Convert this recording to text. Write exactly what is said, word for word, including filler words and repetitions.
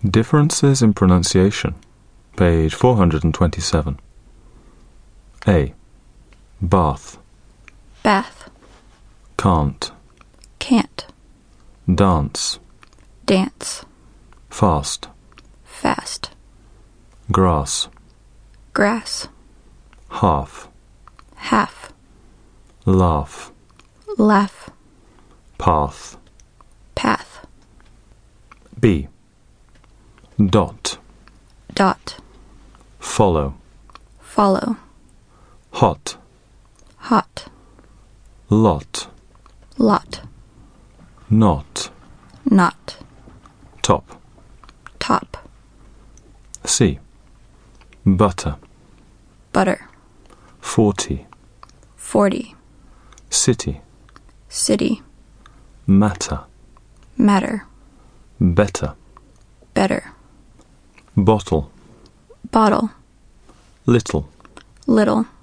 Differences in pronunciation, page four hundred twenty-seven. A. Bath. Bath. Can't. Can't. Dance. Dance. Fast. Fast. Grass. Grass. Half. Half. Laugh. Laugh. Path. Path. B. Dot. Dot. Follow. Follow. Hot. Hot. Lot. Lot. Not. Not. Top. Top. C. Butter. Butter. Forty. Forty. City. City. Matter. Matter. Better. Better. Bottle. Bottle. Little. Little.